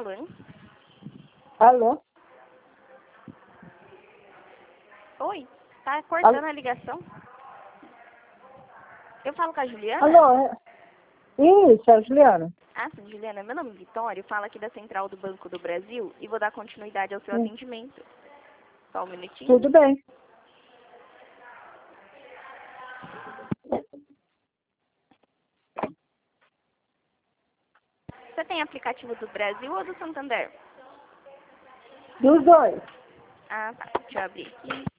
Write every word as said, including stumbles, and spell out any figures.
falando? Alô? Oi, tá cortando Alô? a ligação? Eu falo com a Juliana? Alô? é- Isso, é a Juliana. Ah, sim, Juliana. Meu nome é Vitória, eu falo aqui da Central do Banco do Brasil e vou dar continuidade ao seu Hum, atendimento. Só um minutinho. Tudo bem. Você tem aplicativo do Brasil ou do Santander? Dos dois. Ah, tá. Deixa eu abrir aqui.